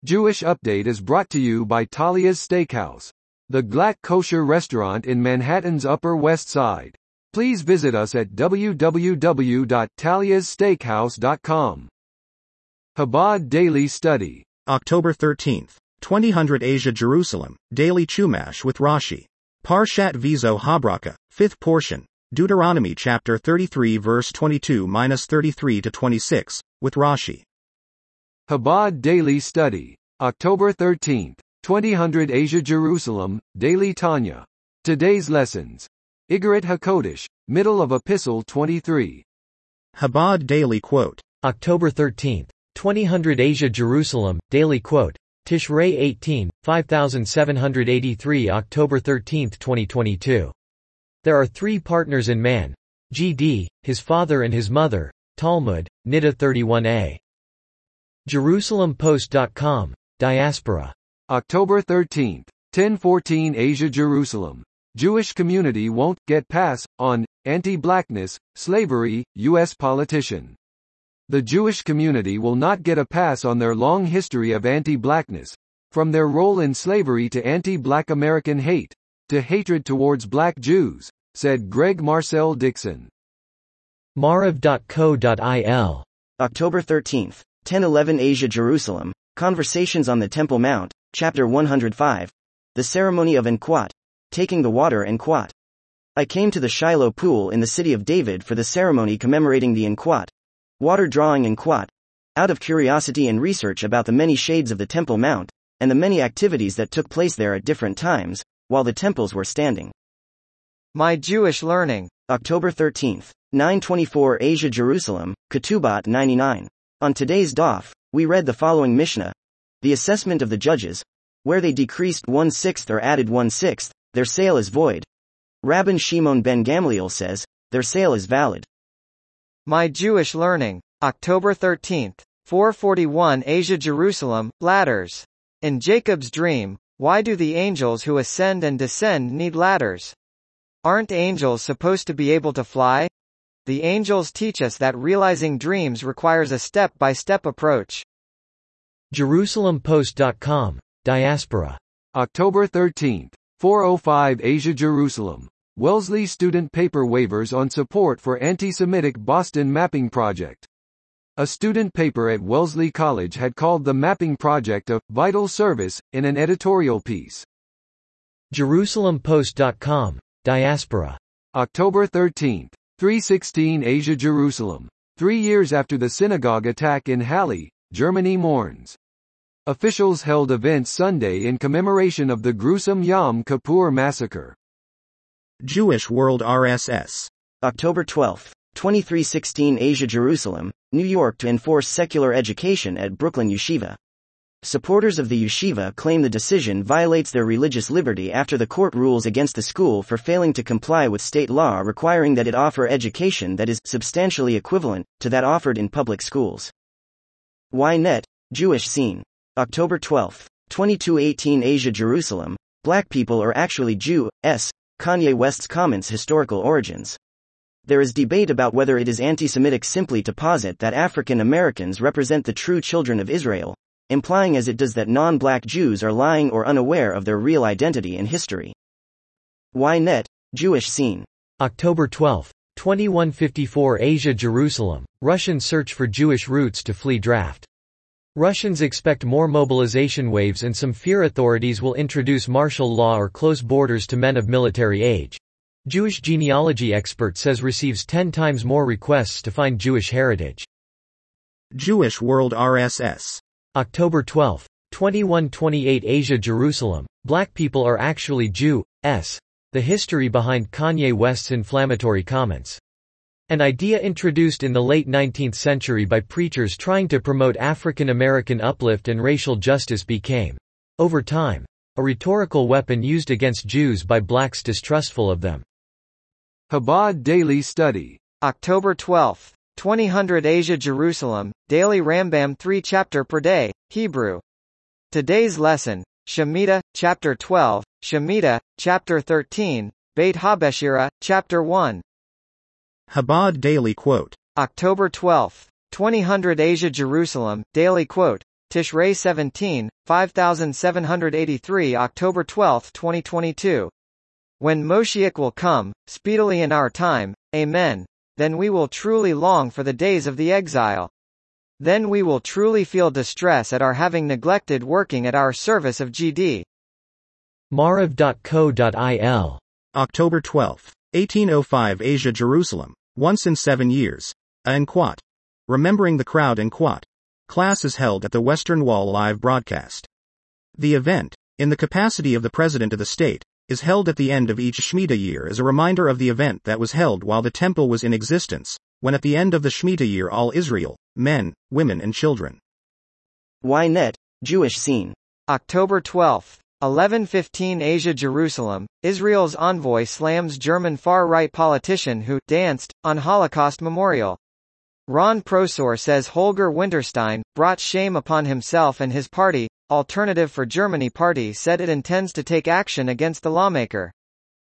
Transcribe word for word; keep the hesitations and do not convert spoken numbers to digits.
Jewish Update is brought to you by Talia's Steakhouse, the Glatt kosher restaurant in Manhattan's Upper West Side. Please visit us at w w w dot talias steakhouse dot com. Chabad Daily Study. October thirteenth. twenty hundred Asia Jerusalem, Daily Chumash with Rashi. Parshat Vizo Habraka, fifth portion, Deuteronomy chapter thirty-three verse twenty-two to thirty-three to twenty-six, with Rashi. Chabad Daily Study. October thirteenth. twenty hundred Asia Jerusalem, Daily Tanya. Today's lessons. Igeret HaKodesh, middle of Epistle twenty-three. Chabad Daily Quote. October thirteenth. twenty hundred Asia Jerusalem, Daily Quote. Tishrei eighteen, five thousand seven hundred eighty-three October thirteenth twenty twenty-two. There are three partners in man. G D, his father and his mother, Talmud, Niddah thirty-one a. Jerusalem Post dot com, Diaspora. October thirteenth. ten fourteen Asia Jerusalem. Jewish community won't get pass on anti-blackness, slavery, U S politician. The Jewish community will not get a pass on their long history of anti-blackness, from their role in slavery to anti-black American hate, to hatred towards black Jews, said Greg Marcel Dixon. Maariv dot co dot il. October thirteenth. ten eleven Asia Jerusalem, Conversations on the Temple Mount, Chapter one hundred five. The Ceremony of Enquat. Taking the Water Enquat. I came to the Shiloh pool in the city of David for the ceremony commemorating the Enquat. Water drawing Enquat. Out of curiosity and research about the many shades of the Temple Mount, and the many activities that took place there at different times, while the temples were standing. My Jewish Learning. October thirteenth. nine twenty-four Asia Jerusalem, Ketubot ninety-nine. On today's daf, we read the following Mishnah. The assessment of the judges, where they decreased one-sixth or added one-sixth, their sale is void. Rabban Shimon ben Gamliel says, their sale is valid. My Jewish Learning. October thirteenth. four forty-one Asia Jerusalem, Ladders. In Jacob's dream, why do the angels who ascend and descend need ladders? Aren't angels supposed to be able to fly? The angels teach us that realizing dreams requires a step-by-step approach. Jerusalem Post dot com, Diaspora. October thirteenth. four oh five Asia Jerusalem. Wellesley student paper waivers on support for anti-Semitic Boston mapping project. A student paper at Wellesley College had called the mapping project a vital service in an editorial piece. Jerusalem Post dot com, Diaspora. October thirteenth. three sixteen Asia Jerusalem. Three years after the synagogue attack in Halle, Germany mourns. Officials held events Sunday in commemoration of the gruesome Yom Kippur massacre. Jewish World R S S. October twelfth. twenty-three sixteen Asia Jerusalem, New York to enforce secular education at Brooklyn Yeshiva. Supporters of the yeshiva claim the decision violates their religious liberty after the court rules against the school for failing to comply with state law requiring that it offer education that is substantially equivalent to that offered in public schools. Ynet, Jewish Scene. October twelfth. twenty-two eighteen Asia Jerusalem, Black people are actually Jew, s. Kanye West's comments historical origins. There is debate about whether it is anti-Semitic simply to posit that African Americans represent the true children of Israel, implying as it does that non-black Jews are lying or unaware of their real identity and history. Ynet, Jewish Scene. October twelfth. twenty-one fifty-four Asia Jerusalem, Russian search for Jewish roots to flee draft. Russians expect more mobilization waves and some fear authorities will introduce martial law or close borders to men of military age. Jewish genealogy expert says receives ten times more requests to find Jewish heritage. Jewish World R S S. October twelfth. twenty-one twenty-eight Asia Jerusalem, Black people are actually Jew, s. The history behind Kanye West's inflammatory comments. An idea introduced in the late nineteenth century by preachers trying to promote African American uplift and racial justice became, over time, a rhetorical weapon used against Jews by blacks distrustful of them. Chabad Daily Study. October twelfth. twenty hundred Asia Jerusalem, Daily Rambam three chapter per day, Hebrew. Today's lesson, Shemitah, chapter twelve, Shemitah, chapter thirteen, Beit HaBeshira, chapter one. Chabad Daily Quote. October twelfth. twenty hundred Asia Jerusalem, Daily Quote. Tishrei seventeen, five thousand seven hundred eighty-three October twelfth twenty twenty-two. When Moshiach will come, speedily in our time, Amen, then we will truly long for the days of the exile. Then we will truly feel distress at our having neglected working at our service of G D. Marav dot co dot il. October twelfth, eighteen oh five Asia Jerusalem, once in seven years. A Enquat. Remembering the Crowd Enquat. Class is held at the Western Wall live broadcast. The event, in the capacity of the President of the State, is held at the end of each Shemitah year as a reminder of the event that was held while the temple was in existence, when at the end of the Shemitah year all Israel, men, women and children. Ynet, Jewish Scene. October twelfth, eleven fifteen Asia Jerusalem, Israel's envoy slams German far-right politician who danced on Holocaust Memorial. Ron Prosor says Holger Winterstein brought shame upon himself and his party. Alternative for Germany party said it intends to take action against the lawmaker.